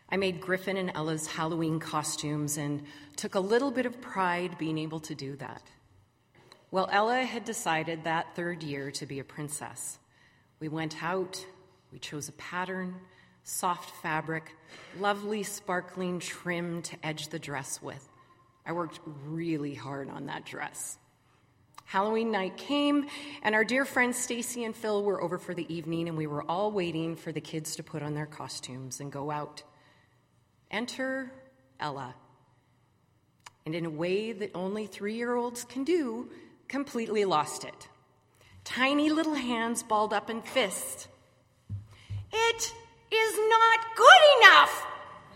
I made Griffin and Ella's Halloween costumes and took a little bit of pride being able to do that. Well, Ella had decided that third year to be a princess. We went out, we chose a pattern, soft fabric, lovely sparkling trim to edge the dress with. I worked really hard on that dress. Halloween night came, and our dear friends Stacy and Phil were over for the evening, and we were all waiting for the kids to put on their costumes and go out. Enter Ella. And in a way that only 3-year-olds can do, completely lost it. Tiny little hands balled up in fists. It is not good enough!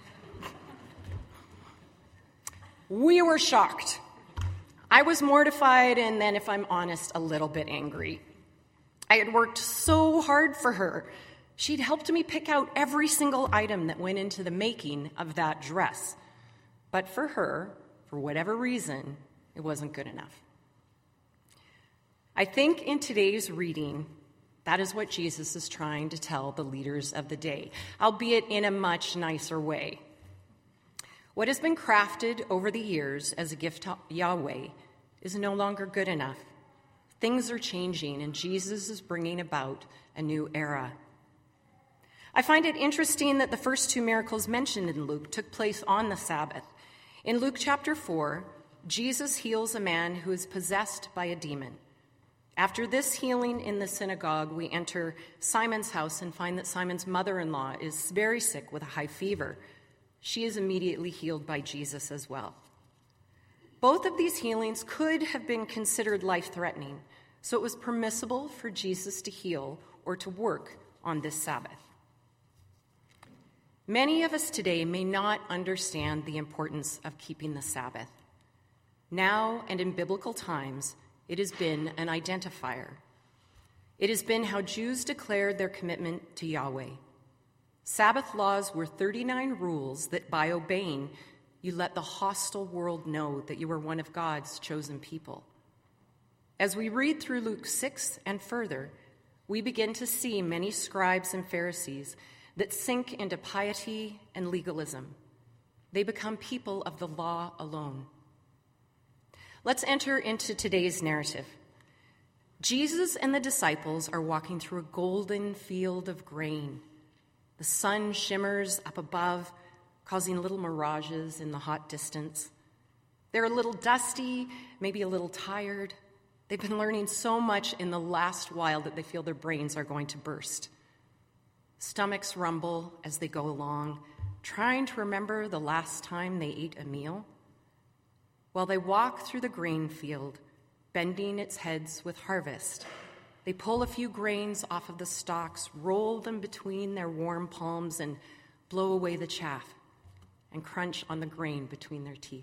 We were shocked. I was mortified and then, if I'm honest, a little bit angry. I had worked so hard for her. She'd helped me pick out every single item that went into the making of that dress. But for her, for whatever reason, it wasn't good enough. I think in today's reading, that is what Jesus is trying to tell the leaders of the day, albeit in a much nicer way. What has been crafted over the years as a gift to Yahweh is no longer good enough. Things are changing, and Jesus is bringing about a new era. I find it interesting that the first 2 miracles mentioned in Luke took place on the Sabbath. In Luke chapter 4, Jesus heals a man who is possessed by a demon. After this healing in the synagogue, we enter Simon's house and find that Simon's mother-in-law is very sick with a high fever. She is immediately healed by Jesus as well. Both of these healings could have been considered life-threatening, so it was permissible for Jesus to heal or to work on this Sabbath. Many of us today may not understand the importance of keeping the Sabbath. Now and in biblical times, it has been an identifier. It has been how Jews declared their commitment to Yahweh. Sabbath laws were 39 rules that by obeying, you let the hostile world know that you were one of God's chosen people. As we read through Luke 6 and further, we begin to see many scribes and Pharisees that sink into piety and legalism. They become people of the law alone. Let's enter into today's narrative. Jesus and the disciples are walking through a golden field of grain. The sun shimmers up above, causing little mirages in the hot distance. They're a little dusty, maybe a little tired. They've been learning so much in the last while that they feel their brains are going to burst. Stomachs rumble as they go along, trying to remember the last time they ate a meal. While they walk through the grain field, bending its heads with harvest, they pull a few grains off of the stalks, roll them between their warm palms, and blow away the chaff and crunch on the grain between their teeth.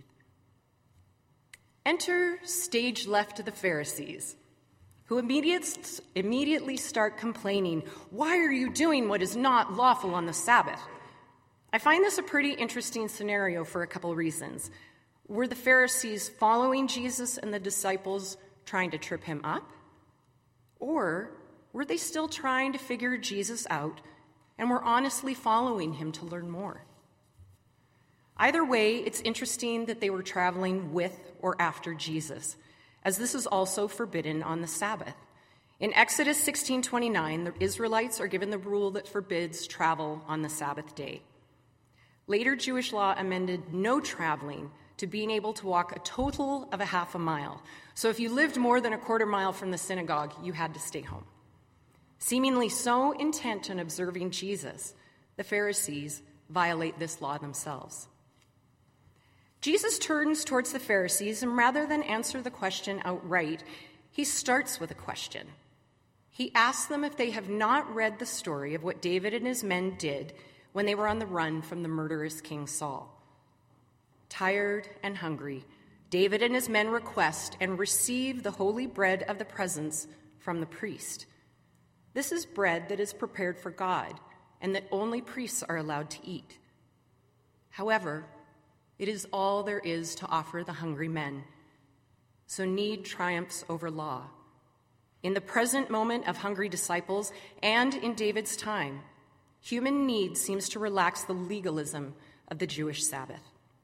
Enter stage left the Pharisees, who immediately start complaining, "Why are you doing what is not lawful on the Sabbath?" I find this a pretty interesting scenario for a couple reasons. Were the Pharisees following Jesus and the disciples trying to trip him up? Or were they still trying to figure Jesus out and were honestly following him to learn more? Either way, it's interesting that they were traveling with or after Jesus, as this is also forbidden on the Sabbath. In Exodus 16:29, the Israelites are given the rule that forbids travel on the Sabbath day. Later Jewish law amended no traveling to being able to walk a total of a half a mile. So if you lived more than a quarter mile from the synagogue, you had to stay home. Seemingly so intent on observing Jesus, the Pharisees violate this law themselves. Jesus turns towards the Pharisees, and rather than answer the question outright, he starts with a question. He asks them if they have not read the story of what David and his men did when they were on the run from the murderous King Saul. Tired and hungry, David and his men request and receive the holy bread of the presence from the priest. This is bread that is prepared for God and that only priests are allowed to eat. However, it is all there is to offer the hungry men. So need triumphs over law. In the present moment of hungry disciples and in David's time, Human need seems to relax the legalism of the Jewish Sabbath.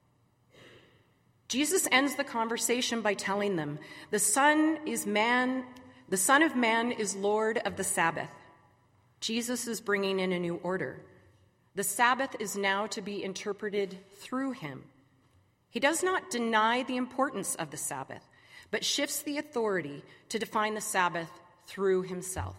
Jesus ends the conversation by telling them, the Son of Man is Lord of the Sabbath. Jesus is bringing in a new order. The Sabbath is now to be interpreted through him. He does not deny the importance of the Sabbath, but shifts the authority to define the Sabbath through himself.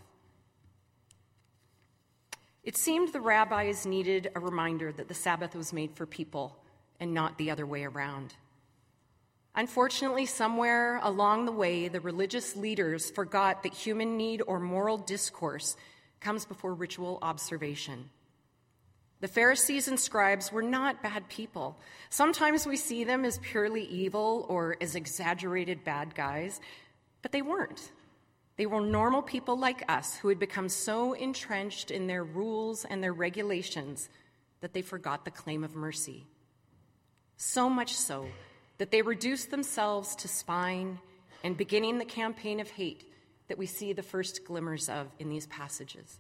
It seemed the rabbis needed a reminder that the Sabbath was made for people and not the other way around. Unfortunately, somewhere along the way, the religious leaders forgot that human need or moral discourse comes before ritual observation. The Pharisees and scribes were not bad people. Sometimes we see them as purely evil or as exaggerated bad guys, but they weren't. They were normal people like us who had become so entrenched in their rules and their regulations that they forgot the claim of mercy. So much so that they reduced themselves to spying and beginning the campaign of hate that we see the first glimmers of in these passages.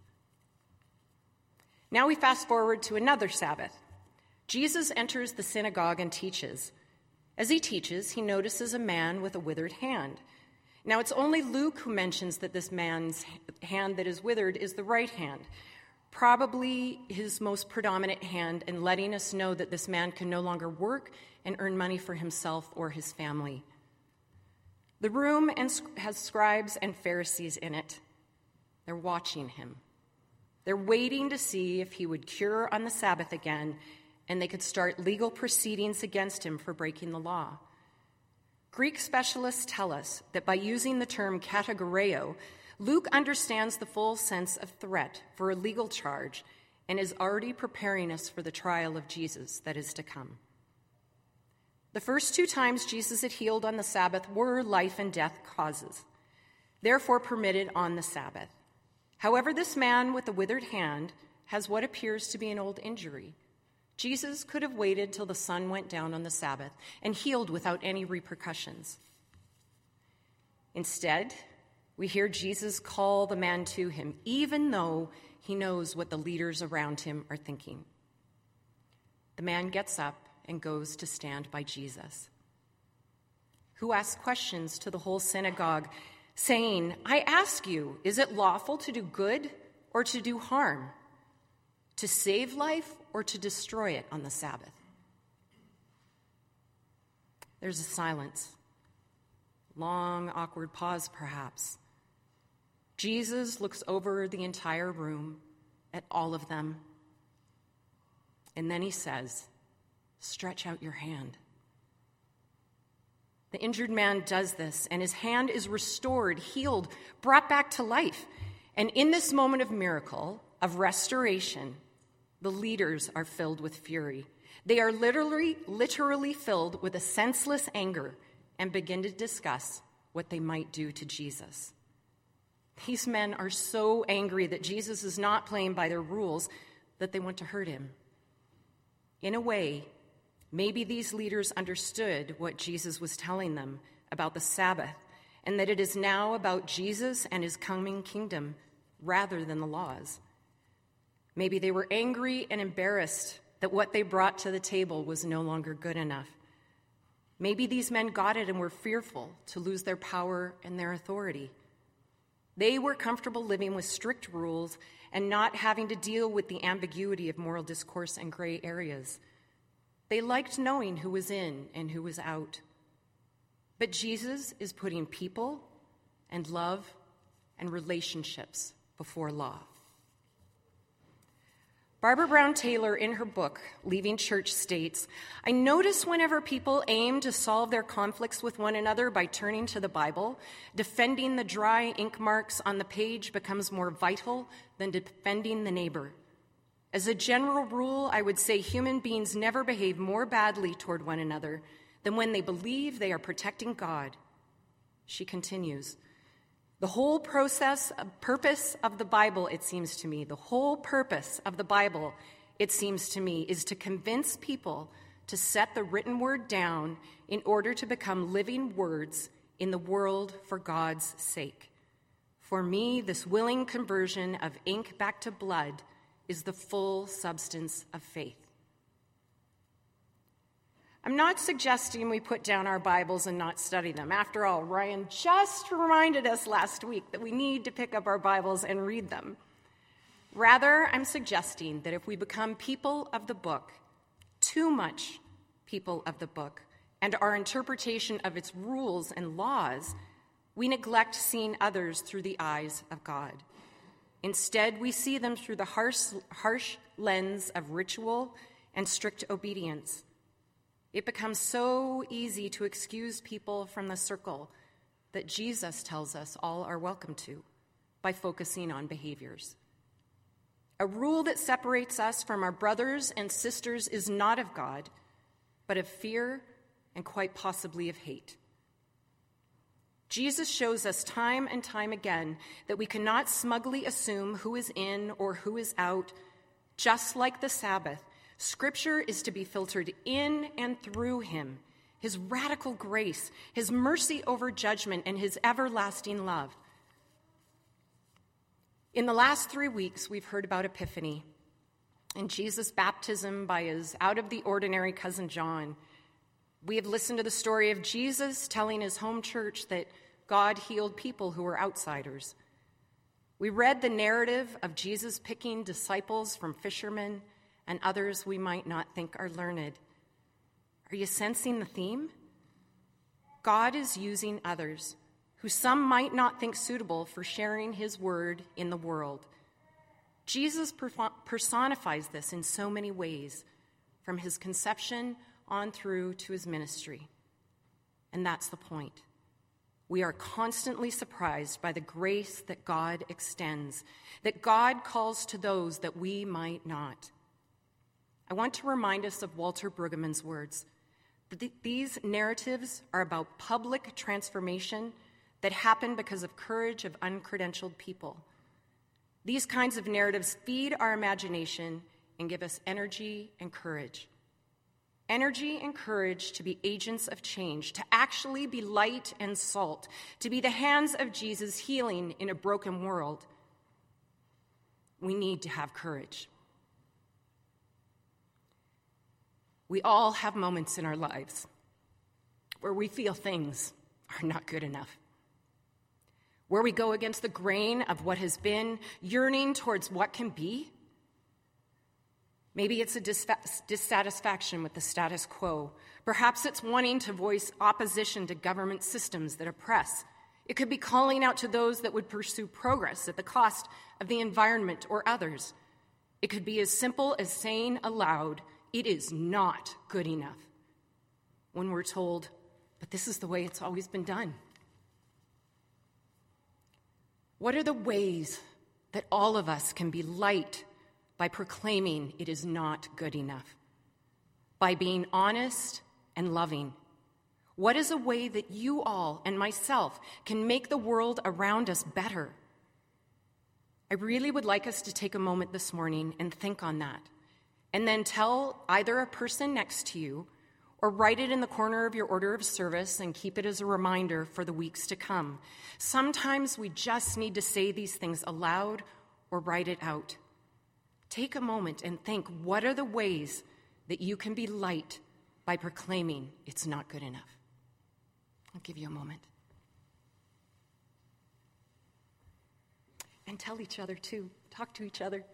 Now we fast forward to another Sabbath. Jesus enters the synagogue and teaches. As he teaches, he notices a man with a withered hand. Now it's only Luke who mentions that this man's hand that is withered is the right hand, probably his most predominant hand, in letting us know that this man can no longer work and earn money for himself or his family. The room has scribes and Pharisees in it. They're watching him. They're waiting to see if he would cure on the Sabbath again, and they could start legal proceedings against him for breaking the law. Greek specialists tell us that by using the term kategoreo, Luke understands the full sense of threat for a legal charge and is already preparing us for the trial of Jesus that is to come. The first 2 times Jesus had healed on the Sabbath were life and death causes, therefore permitted on the Sabbath. However, this man with the withered hand has what appears to be an old injury. Jesus could have waited till the sun went down on the Sabbath and healed without any repercussions. Instead, we hear Jesus call the man to him, even though he knows what the leaders around him are thinking. The man gets up and goes to stand by Jesus, who asks questions to the whole synagogue, saying, I ask you, is it lawful to do good or to do harm, to save life or to destroy it on the Sabbath? There's a silence, long, awkward pause perhaps. Jesus looks over the entire room at all of them, and then he says, stretch out your hand. The injured man does this, and his hand is restored, healed, brought back to life. And in this moment of miracle, of restoration, the leaders are filled with fury. They are literally filled with a senseless anger and begin to discuss what they might do to Jesus. These men are so angry that Jesus is not playing by their rules that they want to hurt him. In a way, maybe these leaders understood what Jesus was telling them about the Sabbath and that it is now about Jesus and his coming kingdom rather than the laws. Maybe they were angry and embarrassed that what they brought to the table was no longer good enough. Maybe these men got it and were fearful to lose their power and their authority. They were comfortable living with strict rules and not having to deal with the ambiguity of moral discourse and gray areas. They liked knowing who was in and who was out. But Jesus is putting people and love and relationships before law. Barbara Brown Taylor, in her book, Leaving Church, states, I notice whenever people aim to solve their conflicts with one another by turning to the Bible, defending the dry ink marks on the page becomes more vital than defending the neighbor. As a general rule, I would say human beings never behave more badly toward one another than when they believe they are protecting God. She continues, the whole purpose of the Bible, it seems to me, is to convince people to set the written word down in order to become living words in the world for God's sake. For me, this willing conversion of ink back to blood is the full substance of faith. I'm not suggesting we put down our Bibles and not study them. After all, Ryan just reminded us last week that we need to pick up our Bibles and read them. Rather, I'm suggesting that if we become people of the book, too much people of the book, and our interpretation of its rules and laws, we neglect seeing others through the eyes of God. Instead, we see them through the harsh lens of ritual and strict obedience. It becomes so easy to excuse people from the circle that Jesus tells us all are welcome to by focusing on behaviors. A rule that separates us from our brothers and sisters is not of God, but of fear and quite possibly of hate. Jesus shows us time and time again that we cannot smugly assume who is in or who is out. Just like the Sabbath, Scripture is to be filtered in and through him, his radical grace, his mercy over judgment, and his everlasting love. In the last 3 weeks, we've heard about Epiphany and Jesus' baptism by his out-of-the-ordinary cousin John. We have listened to the story of Jesus telling his home church that God healed people who were outsiders. We read the narrative of Jesus picking disciples from fishermen and others we might not think are learned. Are you sensing the theme? God is using others who some might not think suitable for sharing his word in the world. Jesus personifies this in so many ways, from his conception on through to his ministry. And that's the point. We are constantly surprised by the grace that God extends, that God calls to those that we might not. I want to remind us of Walter Brueggemann's words. These narratives are about public transformation that happen because of courage of uncredentialed people. These kinds of narratives feed our imagination and give us energy and courage. Energy and courage to be agents of change, to actually be light and salt, to be the hands of Jesus healing in a broken world. We need to have courage. We all have moments in our lives where we feel things are not good enough, where we go against the grain of what has been, yearning towards what can be. Maybe it's a dissatisfaction with the status quo. Perhaps it's wanting to voice opposition to government systems that oppress. It could be calling out to those that would pursue progress at the cost of the environment or others. It could be as simple as saying aloud, "It is not good enough," when we're told, "But this is the way it's always been done." What are the ways that all of us can be light by proclaiming it is not good enough? By being honest and loving. What is a way that you all and myself can make the world around us better? I really would like us to take a moment this morning and think on that, and then tell either a person next to you or write it in the corner of your order of service and keep it as a reminder for the weeks to come. Sometimes we just need to say these things aloud or write it out. Take a moment and think, what are the ways that you can be light by proclaiming it's not good enough? I'll give you a moment. And tell each other too. Talk to each other.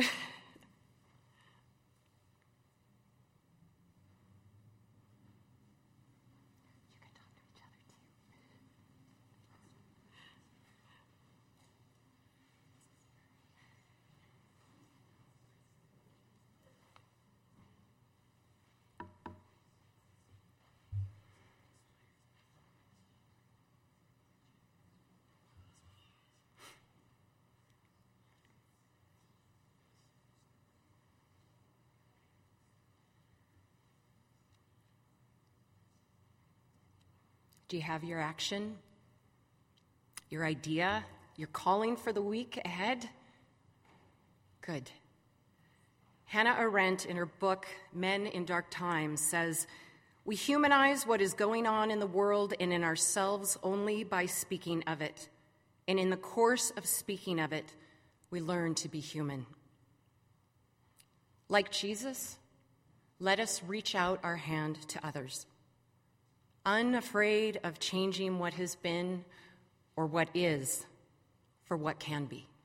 Do you have your action, your idea, your calling for the week ahead? Good. Hannah Arendt, in her book, Men in Dark Times, says, "We humanize what is going on in the world and in ourselves only by speaking of it. And in the course of speaking of it, we learn to be human." Like Jesus, let us reach out our hand to others, unafraid of changing what has been or what is for what can be.